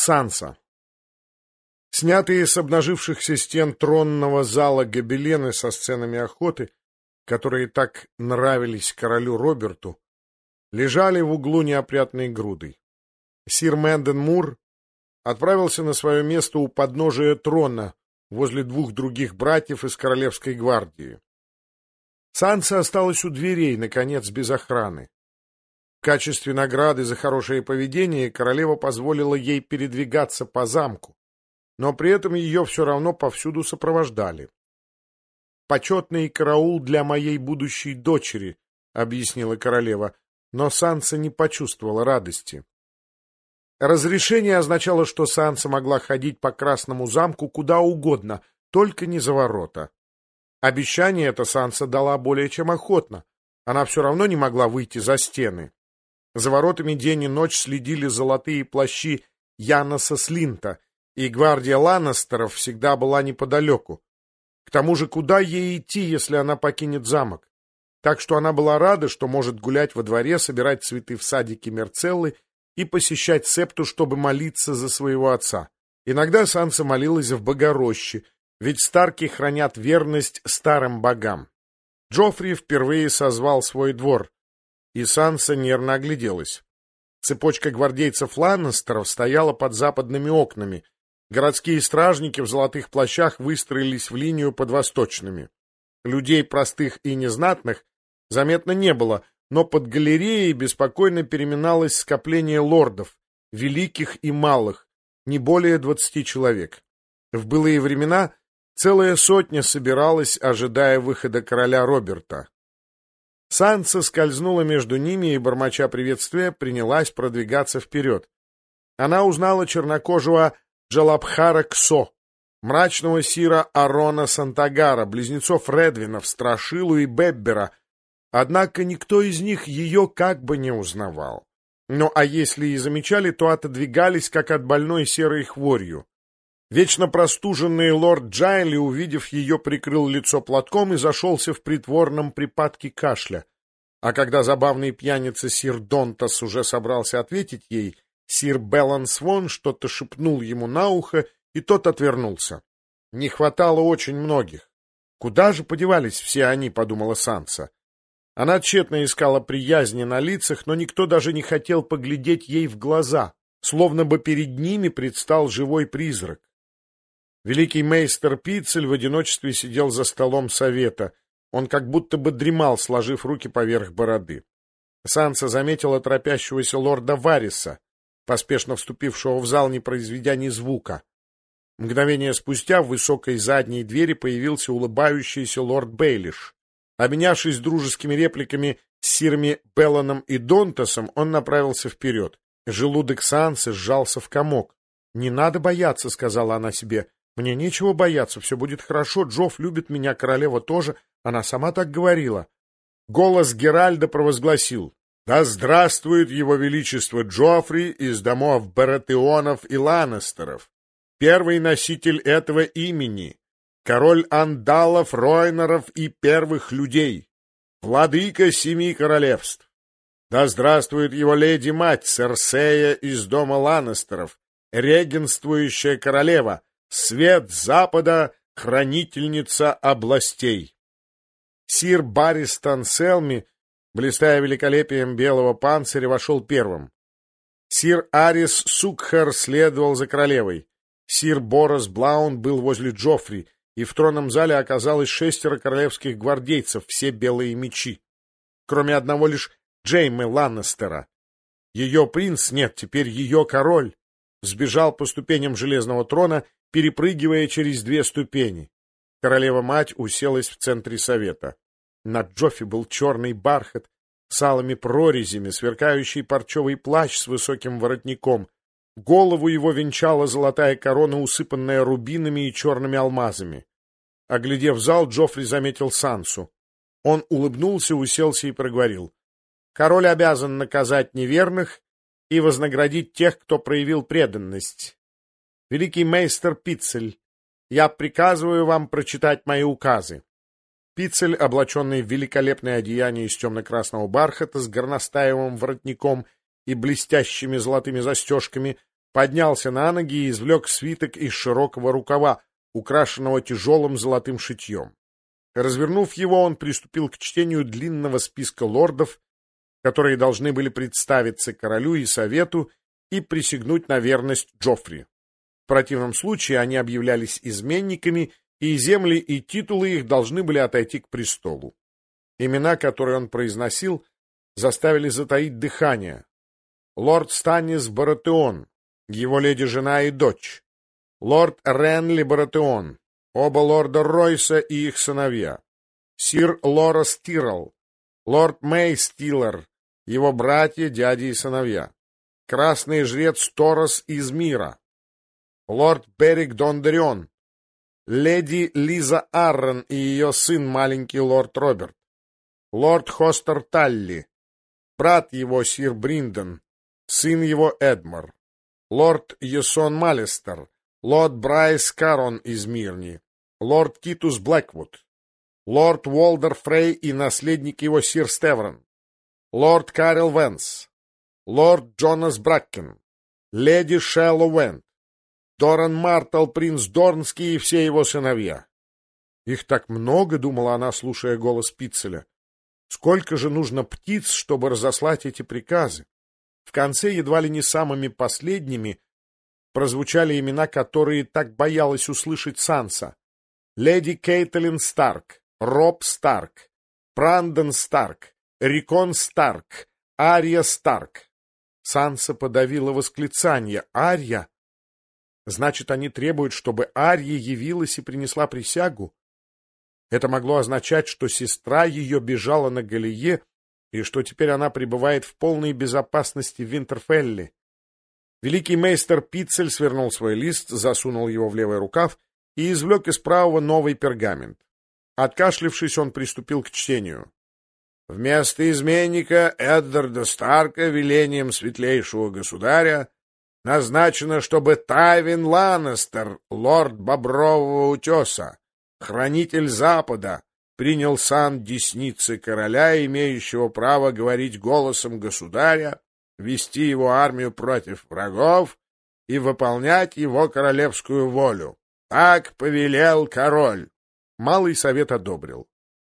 Санса. Снятые с обнажившихся стен тронного зала гобелены со сценами охоты, которые так нравились королю Роберту, лежали в углу неопрятной грудой. Сир Мэнден Мур отправился на свое место у подножия трона возле двух других братьев из королевской гвардии. Санса осталась у дверей, наконец, без охраны. В качестве награды за хорошее поведение королева позволила ей передвигаться по замку, но при этом ее все равно повсюду сопровождали. «Почетный караул для моей будущей дочери», — объяснила королева, но Санса не почувствовала радости. Разрешение означало, что Санса могла ходить по Красному замку куда угодно, только не за ворота. Обещание это Санса дала более чем охотно. Она все равно не могла выйти за стены. За воротами день и ночь следили золотые плащи Яноса Слинта, и гвардия Ланнестеров всегда была неподалеку. К тому же, куда ей идти, если она покинет замок? Так что она была рада, что может гулять во дворе, собирать цветы в садике Мерцеллы и посещать септу, чтобы молиться за своего отца. Иногда Санса молилась в Богороще, ведь Старки хранят верность старым богам. Джоффри впервые созвал свой двор, и Санса нервно огляделась. Цепочка гвардейцев Ланнестеров стояла под западными окнами. Городские стражники в золотых плащах выстроились в линию под восточными. Людей простых и незнатных заметно не было, но под галереей беспокойно переминалось скопление лордов, великих и малых, не более 20 человек. В былые времена целая сотня собиралась, ожидая выхода короля Роберта. Санса скользнула между ними и, бормоча приветствия, принялась продвигаться вперед. Она узнала чернокожего Джалабхара Ксо, мрачного сира Арона Сантагара, близнецов Редвинов, Страшилу и Беббера, однако никто из них ее как бы не узнавал. Ну а если и замечали, то отодвигались, как от больной серой хворью. Вечно простуженный лорд Джайли, увидев ее, прикрыл лицо платком и зашелся в притворном припадке кашля. А когда забавный пьяница сир Донтас уже собрался ответить ей, сир Беллансвон что-то шепнул ему на ухо, и тот отвернулся. Не хватало очень многих. Куда же подевались все они, подумала Санса. Она тщетно искала приязни на лицах, но никто даже не хотел поглядеть ей в глаза, словно бы перед ними предстал живой призрак. Великий мейстер Пиццель в одиночестве сидел за столом совета. Он как будто бы дремал, сложив руки поверх бороды. Санса заметила торопящегося лорда Вариса, поспешно вступившего в зал, не произведя ни звука. Мгновение спустя в высокой задней двери появился улыбающийся лорд Бейлиш. Обменявшись дружескими репликами с сирами Белланом и Донтасом, он направился вперед. Желудок Сансы сжался в комок. «Не надо бояться», — сказала она себе. «Мне нечего бояться, все будет хорошо, Джофф любит меня, королева тоже, она сама так говорила». Голос Геральда провозгласил: «Да здравствует его величество Джоффри из домов Баратеонов и Ланнестеров, первый носитель этого имени, король Андалов, Ройнеров и первых людей, владыка 7 королевств. Да здравствует его леди-мать Серсея из дома Ланнестеров, регенствующая королева, свет запада, хранительница областей». Сир Баррис Танселми, блистая великолепием белого панциря, вошел первым. Сир Арис Сукхар следовал за королевой. Сир Борос Блаун был возле Джоффри, и в тронном зале оказалось 6 королевских гвардейцев, все белые мечи, кроме одного лишь Джеймы Ланнестера. Ее принц, нет, теперь ее король, сбежал по ступеням железного трона, перепрыгивая через 2 ступени. Королева-мать уселась в центре совета. На Джоффи был черный бархат с алыми прорезями, сверкающий парчевый плащ с высоким воротником. Голову его венчала золотая корона, усыпанная рубинами и черными алмазами. Оглядев зал, Джоффри заметил Сансу. Он улыбнулся, уселся и проговорил: «Король обязан наказать неверных и вознаградить тех, кто проявил преданность. Великий мейстер Пиццель, я приказываю вам прочитать мои указы». Пиццель, облаченный в великолепное одеяние из темно-красного бархата с горностаевым воротником и блестящими золотыми застежками, поднялся на ноги и извлек свиток из широкого рукава, украшенного тяжелым золотым шитьем. Развернув его, он приступил к чтению длинного списка лордов, которые должны были представиться королю и совету и присягнуть на верность Джоффри. В противном случае они объявлялись изменниками, и земли и титулы их должны были отойти к престолу. Имена, которые он произносил, заставили затаить дыхание. Лорд Станнис Баратеон, его леди-жена и дочь. Лорд Ренли Баратеон, оба лорда Ройса и их сыновья. Сир Лорас Тиррелл, лорд Мэй Стиллер, его братья, дяди и сыновья. Красный жрец Торос из Мира. Лорд Берик Дондерион, леди Лиза Аррен и ее сын, маленький лорд Роберт. Лорд Хостер Талли, брат его сир Бринден, сын его Эдмар. Лорд Йесон Малистер, лорд Брайс Карон из Мирни, лорд Титус Блэквуд, лорд Уолдер Фрей и наследник его сир Стеврон, лорд Карел Венс, лорд Джонас Бракен, леди Шелло Уэнт, Доран Мартел, принц Дорнский и все его сыновья. Их так много, думала она, слушая голос Пиццеля. Сколько же нужно птиц, чтобы разослать эти приказы? В конце, едва ли не самыми последними, прозвучали имена, которые так боялась услышать Санса. Леди Кейтлин Старк, Роб Старк, Брандон Старк, Рикон Старк, Ария Старк. Санса подавила восклицание. Ария? Значит, они требуют, чтобы Ария явилась и принесла присягу? Это могло означать, что сестра ее бежала на Галие, и что теперь она пребывает в полной безопасности в Винтерфелле. Великий мейстер Пиццель свернул свой лист, засунул его в левый рукав и извлек из правого новый пергамент. Откашлившись, он приступил к чтению. Вместо изменника Эддарда Старка велением светлейшего государя назначено, чтобы Тайвин Ланнестер, лорд Бобрового утеса, хранитель Запада, принял сан десницы короля, имеющего право говорить голосом государя, вести его армию против врагов и выполнять его королевскую волю. Так повелел король. Малый совет одобрил.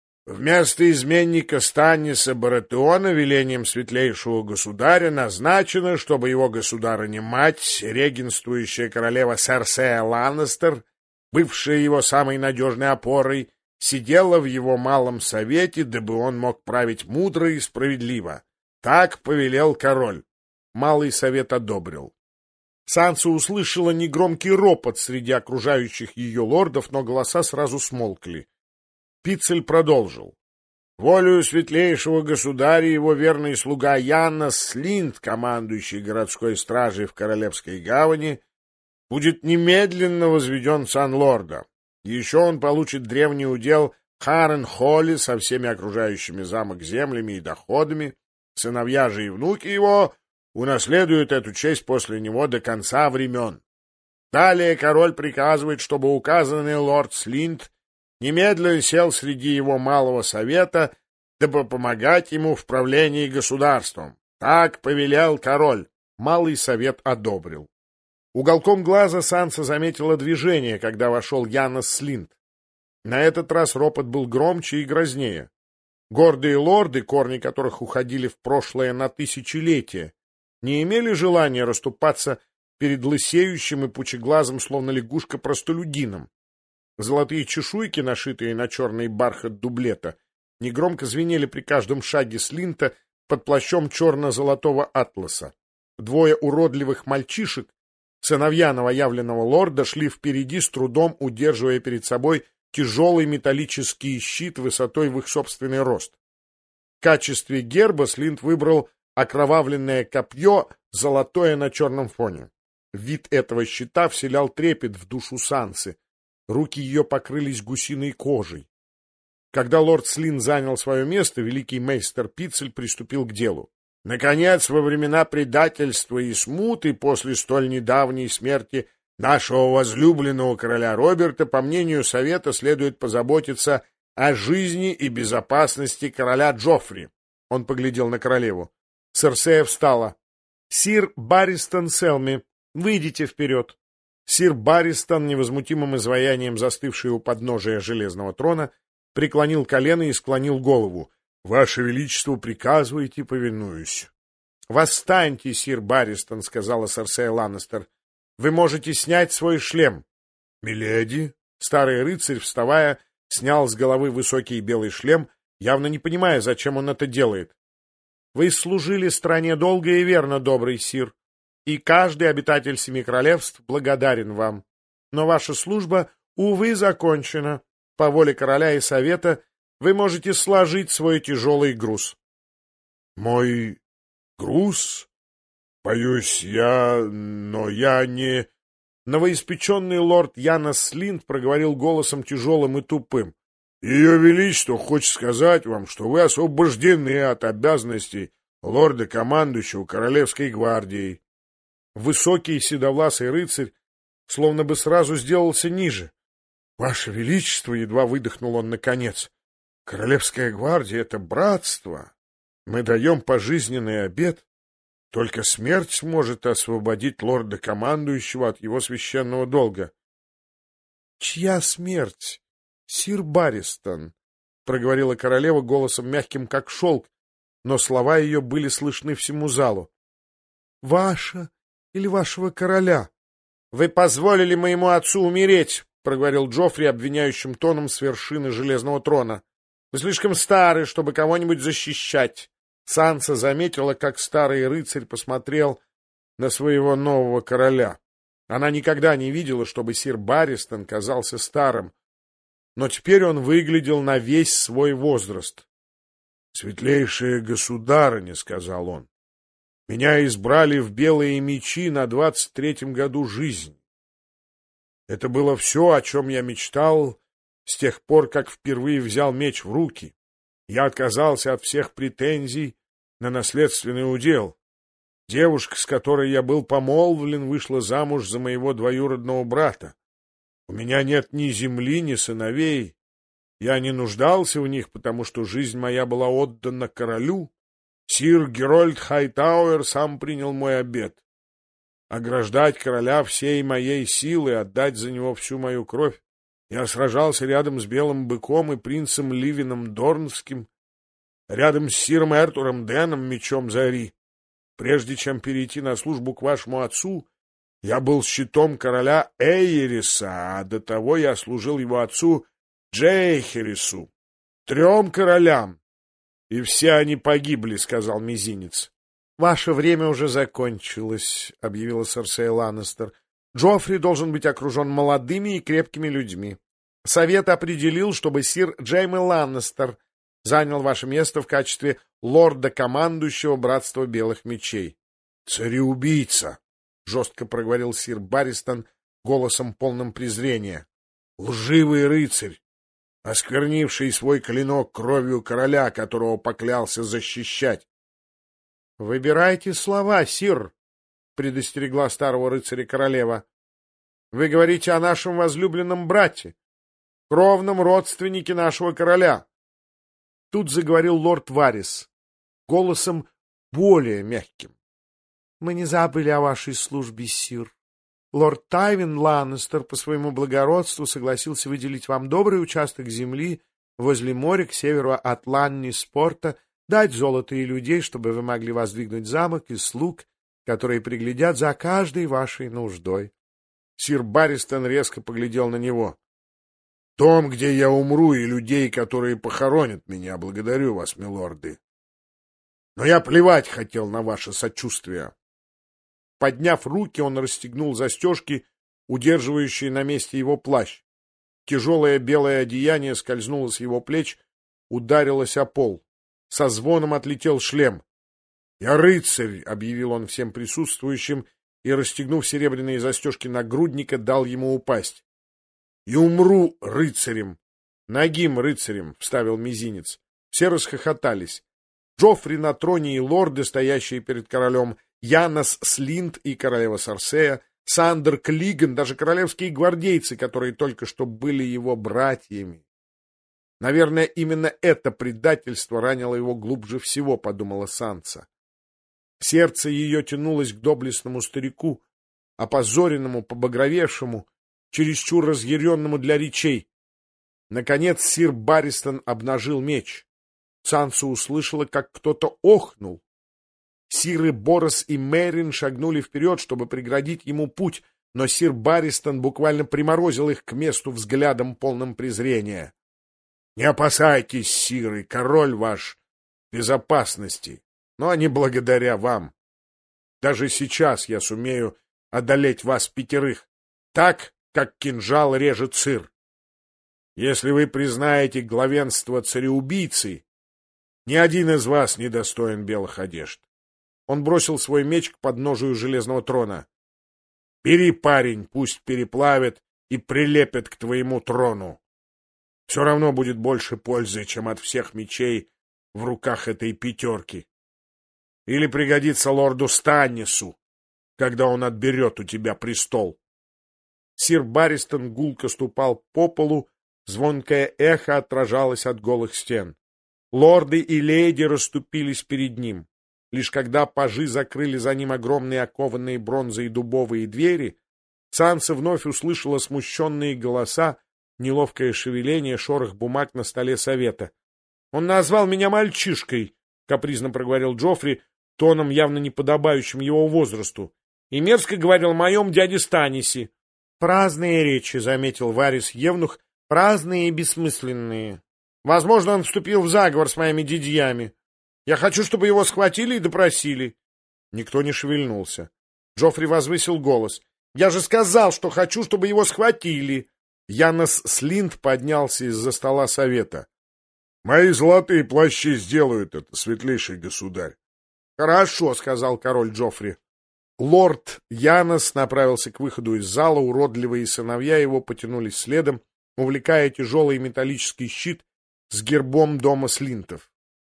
Вместо изменника Станниса Баратеона велением светлейшего государя назначено, чтобы его государыня-мать, регенствующая королева Серсея Ланнестер, бывшая его самой надежной опорой, сидела в его малом совете, дабы он мог править мудро и справедливо. Так повелел король. Малый совет одобрил. Санса услышала негромкий ропот среди окружающих ее лордов, но голоса сразу смолкли. Пиццель продолжил. Волею светлейшего государя его верный слуга Яннас Слинд, командующий городской стражей в Королевской гавани, будет немедленно возведен в сан лорда. Еще он получит древний удел Харен-Холли со всеми окружающими замок землями и доходами. Сыновья же и внуки его унаследуют эту честь после него до конца времен. Далее король приказывает, чтобы указанный лорд Слинд немедленно сел среди его малого совета, дабы помогать ему в правлении государством. Так повелел король. Малый совет одобрил. Уголком глаза Санса заметила движение, когда вошел Яннас Слинд. На этот раз ропот был громче и грознее. Гордые лорды, корни которых уходили в прошлое на тысячелетия, не имели желания расступаться перед лысеющим и пучеглазым, словно лягушка, простолюдином. Золотые чешуйки, нашитые на черный бархат дублета, негромко звенели при каждом шаге Слинта под плащом черно-золотого атласа. Двое уродливых мальчишек, сыновья новоявленного лорда, шли впереди, с трудом удерживая перед собой тяжелый металлический щит высотой в их собственный рост. В качестве герба Слинд выбрал окровавленное копье, золотое на черном фоне. Вид этого щита вселял трепет в душу Сансы. Руки ее покрылись гусиной кожей. Когда лорд Слин занял свое место, великий мейстер Пиццель приступил к делу. Наконец, во времена предательства и смуты, после столь недавней смерти нашего возлюбленного короля Роберта, по мнению совета, следует позаботиться о жизни и безопасности короля Джоффри. Он поглядел на королеву. Серсея встала. — Сир Барристон Селми, Выйдите вперед. Сир Барристон, невозмутимым изваянием застывший у подножия железного трона, преклонил колено и склонил голову. — Ваше Величество, приказываете, повинуюсь. — Восстаньте, сир Барристон, — сказала Серсея Ланнистер. — Вы можете снять свой шлем. — Миледи. Старый рыцарь, вставая, снял с головы высокий белый шлем, явно не понимая, зачем он это делает. — Вы служили стране долго и верно, добрый сир, и каждый обитатель Семи Королевств благодарен вам. Но ваша служба, увы, закончена. По воле короля и совета вы можете сложить свой тяжелый груз. — Мой груз? Боюсь, но я не... Новоиспеченный лорд Янос Слинд проговорил голосом тяжелым и тупым. — Ее Величество хочет сказать вам, что вы освобождены от обязанностей лорда-командующего Королевской гвардией. Высокий седовласый рыцарь словно бы сразу сделался ниже. — Ваше Величество, — едва выдохнул он наконец, — Королевская гвардия — это братство. Мы даем пожизненный обет. Только смерть может освободить лорда-командующего от его священного долга. — Чья смерть? Сир Барристон, — проговорила королева голосом мягким, как шелк, но слова ее были слышны всему залу. — Ваша или вашего короля? — Вы позволили моему отцу умереть, — проговорил Джоффри обвиняющим тоном с вершины железного трона. — Вы слишком стары, чтобы кого-нибудь защищать. Санса заметила, как старый рыцарь посмотрел на своего нового короля. Она никогда не видела, чтобы сир Барристон казался старым, но теперь он выглядел на весь свой возраст. — Светлейшая государыня, — сказал он, — меня избрали в белые мечи на 23-м году жизни. Это было все, о чем я мечтал с тех пор, как впервые взял меч в руки. Я отказался от всех претензий на наследственный удел. Девушка, с которой я был помолвлен, вышла замуж за моего двоюродного брата. У меня нет ни земли, ни сыновей. Я не нуждался в них, потому что жизнь моя была отдана королю. Сир Герольд Хайтауэр сам принял мой обет. Ограждать короля всей моей силы, отдать за него всю мою кровь. Я сражался рядом с Белым Быком и принцем Ливином Дорнским, рядом с сиром Эртуром Деном, мечом Зари. Прежде чем перейти на службу к вашему отцу, я был щитом короля Эйриса, а до того я служил его отцу Джейхерису, 3 королям. И все они погибли, — сказал Мизинец. — Ваше время уже закончилось, — объявила Серсея Ланнистер. — Джоффри должен быть окружен молодыми и крепкими людьми. Совет определил, чтобы сир Джейме Ланнистер занял ваше место в качестве лорда-командующего Братства Белых Мечей. — Цареубийца! — жестко проговорил сир Барристон голосом полным презрения. — Лживый рыцарь, осквернивший свой клинок кровью короля, которого поклялся защищать. — Выбирайте слова, сир, — предостерегла старого рыцаря королева. — Вы говорите о нашем возлюбленном брате, кровном родственнике нашего короля. Тут заговорил лорд Варрис голосом более мягким. — Мы не забыли о вашей службе, сир. Лорд Тайвин Ланнистер по своему благородству согласился выделить вам добрый участок земли возле моря к северу от Ланниспорта, дать золото и людей, чтобы вы могли воздвигнуть замок и слуг, которые приглядят за каждой вашей нуждой. Сир Барристон резко поглядел на него. — Дом, где я умру, и людей, которые похоронят меня, благодарю вас, милорды. Но я плевать хотел на ваше сочувствие. Подняв руки, он расстегнул застежки, удерживающие на месте его плащ. Тяжелое белое одеяние скользнуло с его плеч, ударилось о пол. Со звоном отлетел шлем. — Я рыцарь, — объявил он всем присутствующим, и, расстегнув серебряные застежки нагрудника, дал ему упасть. — И умру рыцарем. — Нагим рыцарем, — вставил Мизинец. Все расхохотались. Джоффри на троне и лорды, стоящие перед королем, Янос Слинд и королева Серсея, Сандер Клиган, даже королевские гвардейцы, которые только что были его братьями. Наверное, именно это предательство ранило его глубже всего, подумала Санса. Сердце ее тянулось к доблестному старику, опозоренному, побагровевшему, чересчур разъяренному для речей. Наконец сир Барристон обнажил меч. Санса услышала, как кто-то охнул. Сиры Борос и Мерин шагнули вперед, чтобы преградить ему путь, но сир Барристон буквально приморозил их к месту взглядом, полным презрения. — Не опасайтесь, сиры, король ваш в безопасности, но не благодаря вам. Даже сейчас я сумею одолеть вас 5, так, как кинжал режет сыр. Если вы признаете главенство цареубийцы, ни один из вас не достоин белых одежд. Он бросил свой меч к подножию железного трона. — Бери, парень, пусть переплавят и прилепят к твоему трону. Все равно будет больше пользы, чем от всех мечей в руках этой 5. Или пригодится лорду Станнису, когда он отберет у тебя престол. Сир Барристон гулко ступал по полу, звонкое эхо отражалось от голых стен. Лорды и леди расступились перед ним. Лишь когда пажи закрыли за ним огромные окованные бронзой дубовые двери, Санса вновь услышала смущенные голоса, неловкое шевеление, шорох бумаг на столе совета. — Он назвал меня мальчишкой, — капризно проговорил Джоффри, тоном явно неподобающим его возрасту, и мерзко говорил о моем дяде Станисе. — Праздные речи, — заметил Варис Евнух, — праздные и бессмысленные. Возможно, он вступил в заговор с моими дядьями. Я хочу, чтобы его схватили и допросили. Никто не шевельнулся. Джоффри возвысил голос. — Я же сказал, что хочу, чтобы его схватили. Янос Слинд поднялся из-за стола совета. — Мои золотые плащи сделают это, светлейший государь. — Хорошо, — сказал король Джоффри. Лорд Янос направился к выходу из зала, уродливые сыновья его потянулись следом, увлекая тяжелый металлический щит с гербом дома Слинтов.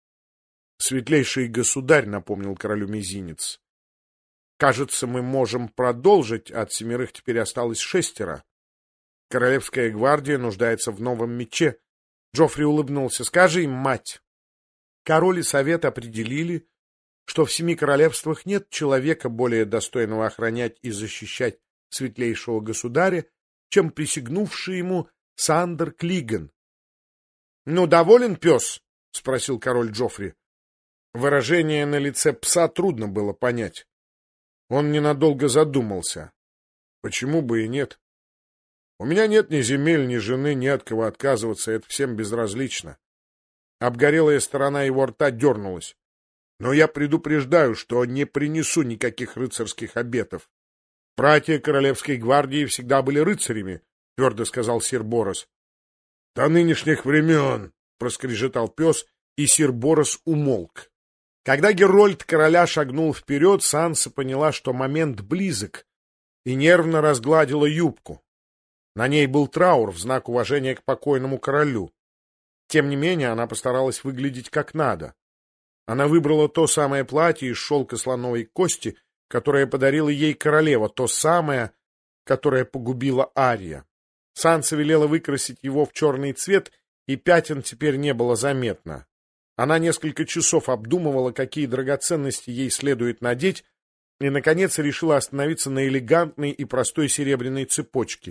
— Светлейший государь, — напомнил королю мизинец, — кажется, мы можем продолжить, от 7 теперь осталось 6. Королевская гвардия нуждается в новом мече. Джоффри улыбнулся. — Скажи им, мать. Король и совет определили, что в 7 королевствах нет человека, более достойного охранять и защищать светлейшего государя, чем присягнувший ему Сандер Клиган. — Ну, доволен пес? — спросил король Джоффри. Выражение на лице пса трудно было понять. Он ненадолго задумался. Почему бы и нет? У меня нет ни земель, ни жены, ни от кого отказываться, это всем безразлично. Обгорелая сторона его рта дернулась. Но я предупреждаю, что не принесу никаких рыцарских обетов. Братья Королевской гвардии всегда были рыцарями, твердо сказал сир Борос. До нынешних времен, проскрежетал пес, и сир Борос умолк. Когда Герольд короля шагнул вперед, Санса поняла, что момент близок, и нервно разгладила юбку. На ней был траур в знак уважения к покойному королю. Тем не менее, она постаралась выглядеть как надо. Она выбрала то самое платье из шелка слоновой кости, которое подарила ей королева, то самое, которое погубила Ария. Санса велела выкрасить его в черный цвет, и пятен теперь не было заметно. Она несколько часов обдумывала, какие драгоценности ей следует надеть, и, наконец, решила остановиться на элегантной и простой серебряной цепочке.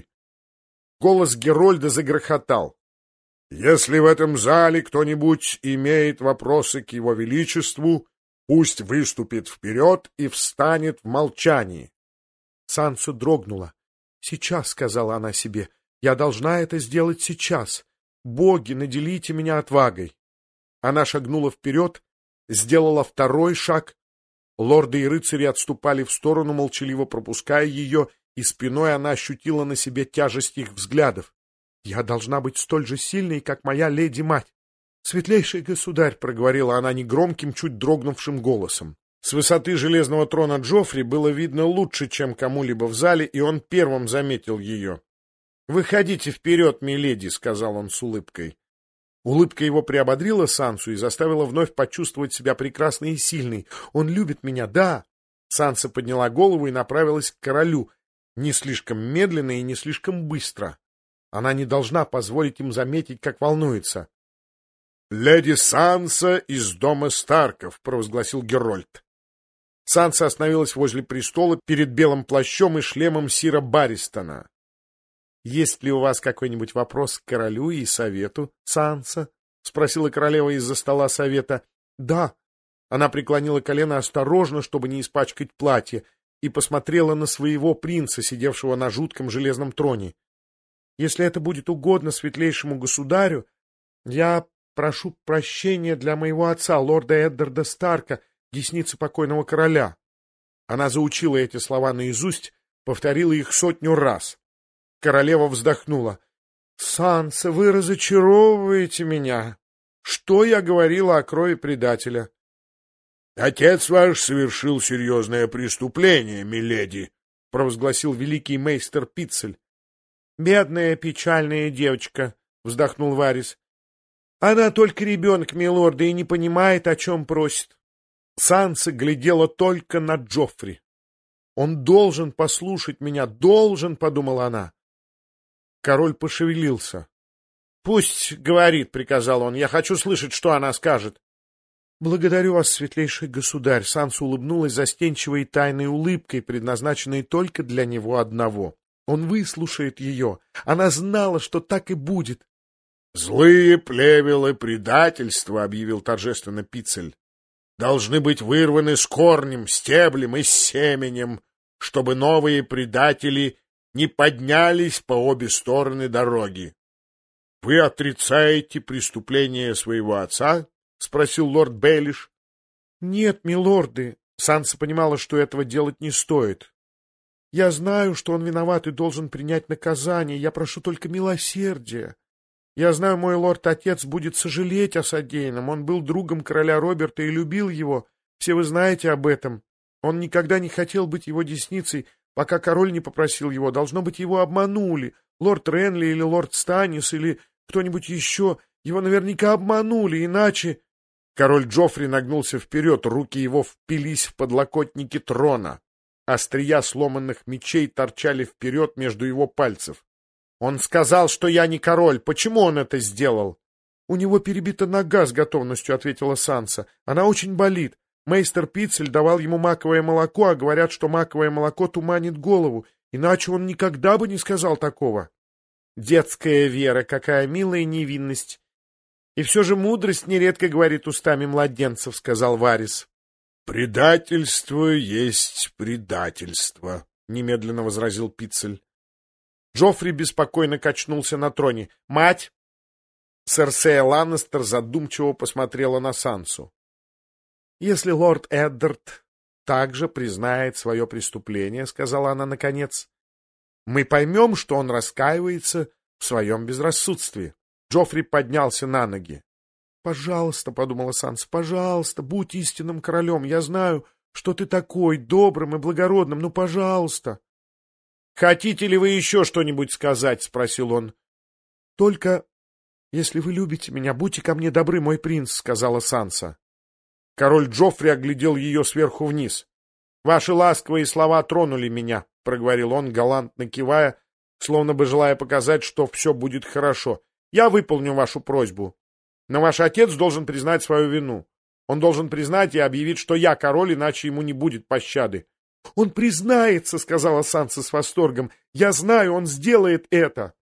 Голос Герольда загрохотал. «Если в этом зале кто-нибудь имеет вопросы к его величеству, пусть выступит вперед и встанет в молчании». Санса дрогнула. «Сейчас», — сказала она себе, — «я должна это сделать сейчас. Боги, наделите меня отвагой». Она шагнула вперед, сделала второй шаг. Лорды и рыцари отступали в сторону, молчаливо пропуская ее, и спиной она ощутила на себе тяжесть их взглядов. «Я должна быть столь же сильной, как моя леди-мать». «Светлейший государь», — проговорила она негромким, чуть дрогнувшим голосом. С высоты железного трона Джоффри было видно лучше, чем кому-либо в зале, и он первым заметил ее. «Выходите вперед, миледи», — сказал он с улыбкой. Улыбка его приободрила Сансу и заставила вновь почувствовать себя прекрасной и сильной. «Он любит меня, да!» Санса подняла голову и направилась к королю, не слишком медленно и не слишком быстро. Она не должна позволить им заметить, как волнуется. — Леди Санса из дома Старков, — провозгласил Герольд. Санса остановилась возле престола перед белым плащом и шлемом сира Барристона. — Есть ли у вас какой-нибудь вопрос к королю и совету, Санса? — спросила королева из-за стола совета. — Да. Она преклонила колено осторожно, чтобы не испачкать платье, и посмотрела на своего принца, сидевшего на жутком железном троне. — Если это будет угодно светлейшему государю, я прошу прощения для моего отца, лорда Эддарда Старка, десницы покойного короля. Она заучила эти слова наизусть, повторила их 100 раз. Королева вздохнула. — Санса, вы разочаровываете меня. Что я говорила о крови предателя? — Отец ваш совершил серьезное преступление, миледи, — провозгласил великий мейстер Пиццель. — Бедная печальная девочка, — вздохнул Варис. — Она только ребенок, милорда, и не понимает, о чем просит. Санса глядела только на Джоффри. «Он должен послушать меня, должен», — подумала она. Король пошевелился. «Пусть говорит», — приказал он, — «я хочу слышать, что она скажет». «Благодарю вас, светлейший государь», — Санса улыбнулась застенчивой и тайной улыбкой, предназначенной только для него одного. Он выслушает ее. Она знала, что так и будет. «Злые плевелы предательства», — объявил торжественно Пиццель, «должны быть вырваны с корнем, стеблем и семенем, чтобы новые предатели не поднялись по обе стороны дороги». — Вы отрицаете преступление своего отца? — спросил лорд Бейлиш. — Нет, милорды. Санса понимала, что этого делать не стоит. Я знаю, что он виноват и должен принять наказание. Я прошу только милосердия. Я знаю, мой лорд-отец будет сожалеть о содеянном. Он был другом короля Роберта и любил его. Все вы знаете об этом. Он никогда не хотел быть его десницей, пока король не попросил его. Должно быть, его обманули. Лорд Ренли или лорд Станис или кто-нибудь еще. Его наверняка обманули, иначе... Король Джоффри нагнулся вперед, руки его впились в подлокотники трона. Острия сломанных мечей торчали вперед между его пальцев. Он сказал, что я не король. Почему он это сделал? — У него перебита нога, — с готовностью ответила Санса. — Она очень болит. Мейстер Пиццель давал ему маковое молоко, а говорят, что маковое молоко туманит голову. Иначе он никогда бы не сказал такого. Детская вера, какая милая невинность. И все же мудрость нередко говорит устами младенцев, — сказал Варис. — Предательство есть предательство, — немедленно возразил Пиццель. Джоффри беспокойно качнулся на троне. — Мать! Серсея Ланнистер задумчиво посмотрела на Сансу. — Если лорд Эддард также признает свое преступление, — сказала она наконец, — мы поймем, что он раскаивается в своем безрассудстве. Джоффри поднялся на ноги. — Пожалуйста, — подумала Санса, — пожалуйста, будь истинным королем. Я знаю, что ты такой добрым и благородным. Ну, пожалуйста. — Хотите ли вы еще что-нибудь сказать? — спросил он. — Только, если вы любите меня, будьте ко мне добры, мой принц, — сказала Санса. Король Джоффри оглядел ее сверху вниз. — Ваши ласковые слова тронули меня, — проговорил он, галантно кивая, словно бы желая показать, что все будет хорошо. — Я выполню вашу просьбу. Но ваш отец должен признать свою вину. Он должен признать и объявить, что я король, иначе ему не будет пощады. — Он признается, — сказала Санса с восторгом. — Я знаю, он сделает это.